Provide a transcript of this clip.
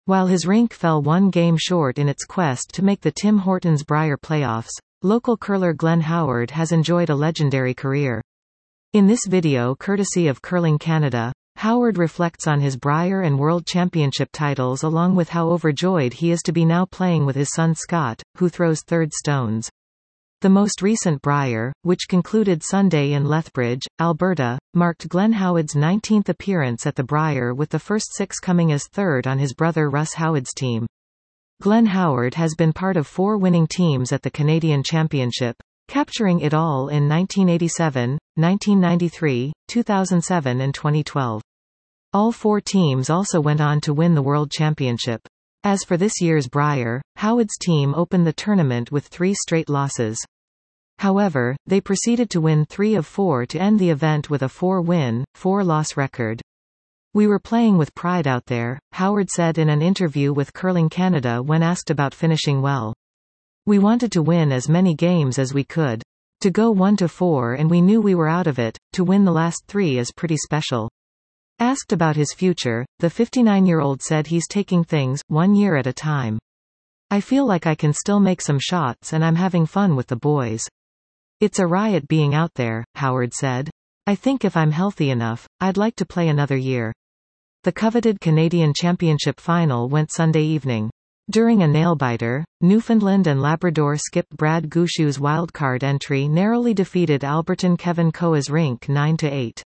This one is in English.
While his rink fell one game short in its quest to make the Tim Hortons Brier playoffs, local curler Glenn Howard has enjoyed a legendary career. In this video courtesy of Curling Canada, Howard reflects on his Brier and World Championship titles along with how overjoyed he is to be now playing with his son Scott, who throws third stones. The most recent Brier, which concluded Sunday in Lethbridge, Alberta, marked Glenn Howard's 19th appearance at the Brier, with the first 6 coming as third on his brother Russ Howard's team. Glenn Howard has been part of 4 winning teams at the Canadian Championship, capturing it all in 1987, 1993, 2007 and 2012. All 4 teams also went on to win the World Championship. As for this year's Brier, Howard's team opened the tournament with 3 straight losses. However, they proceeded to win 3 of 4 to end the event with a 4-win, 4-loss record. "We were playing with pride out there," Howard said in an interview with Curling Canada when asked about finishing well. "We wanted to win as many games as we could. To go 1-4 and we knew we were out of it, to win the last 3 is pretty special." Asked about his future, the 59-year-old said he's taking things, 1 year at a time. "I feel like I can still make some shots and I'm having fun with the boys. It's a riot being out there," Howard said. "I think if I'm healthy enough, I'd like to play another year." The coveted Canadian Championship final went Sunday evening. During a nail-biter, Newfoundland and Labrador skip Brad Gushue's wildcard entry narrowly defeated Alberton Kevin Koa's rink 9-8.